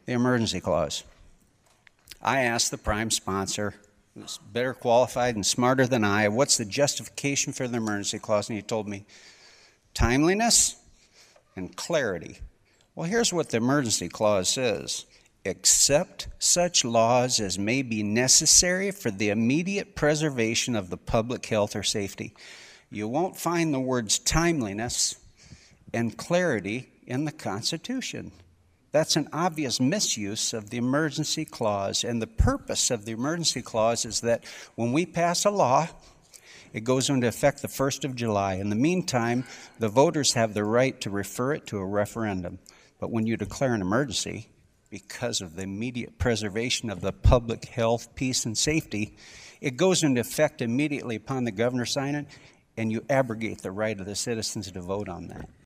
the emergency clause. I asked the prime sponsor, who's better qualified and smarter than I, what's the justification for the emergency clause? And he told me, timeliness and clarity. Well, here's what the emergency clause says. Except such laws as may be necessary for the immediate preservation of the public health or safety. You won't find the words timeliness and clarity in the Constitution. That's an obvious misuse of the emergency clause. And the purpose of the emergency clause is that when we pass a law, it goes into effect the 1st of July. In the meantime, the voters have the right to refer it to a referendum. But when you declare an emergency, because of the immediate preservation of the public health, peace, and safety, it goes into effect immediately upon the governor signing, and you abrogate the right of the citizens to vote on that.